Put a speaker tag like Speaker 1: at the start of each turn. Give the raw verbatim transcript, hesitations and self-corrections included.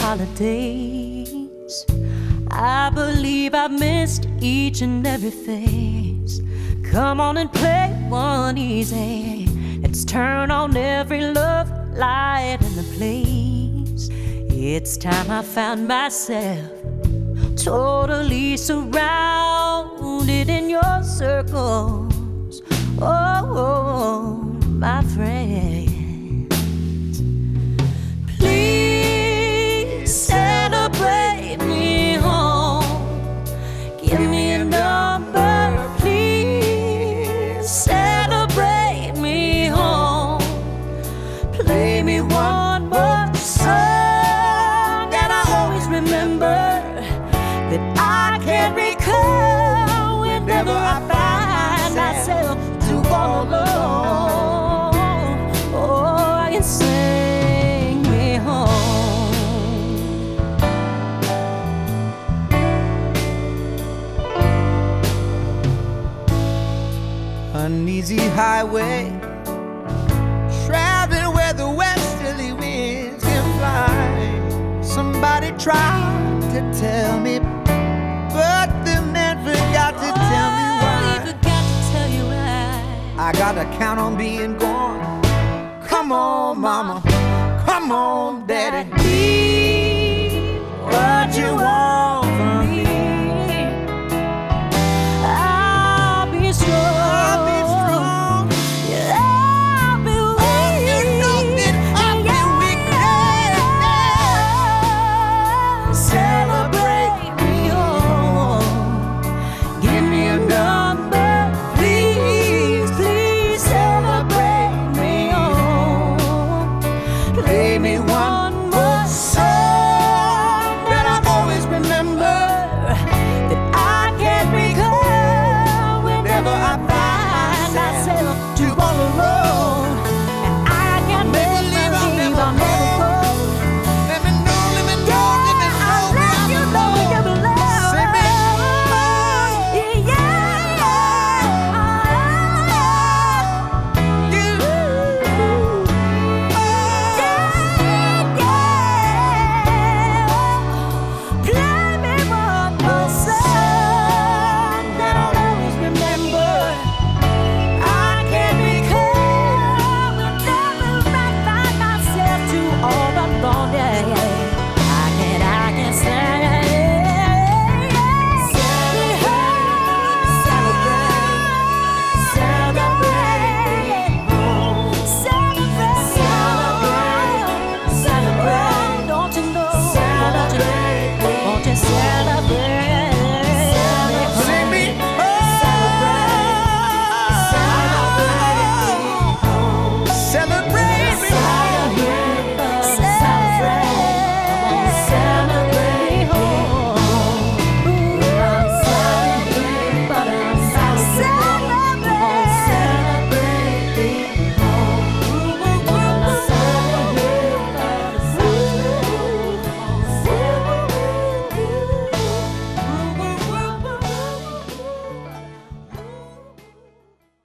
Speaker 1: holidays. I believe I've missed each and every phase. Come on and play one easy. Let's turn on every love light in the place. It's time I found myself totally surrounded in your circles. Oh, my friends, please celebrate me home. Give me a number, please celebrate me home. Play me one more song that I always remember, that I can recall whenever I find myself too all alone. Oh, I can sing me home.
Speaker 2: Uneasy highway, traveling where the westerly winds can fly. Somebody tried to tell me, but the man forgot to tell me why.
Speaker 1: He forgot to tell you why.
Speaker 2: I gotta count on being gone. Come on, mama. Come on, daddy.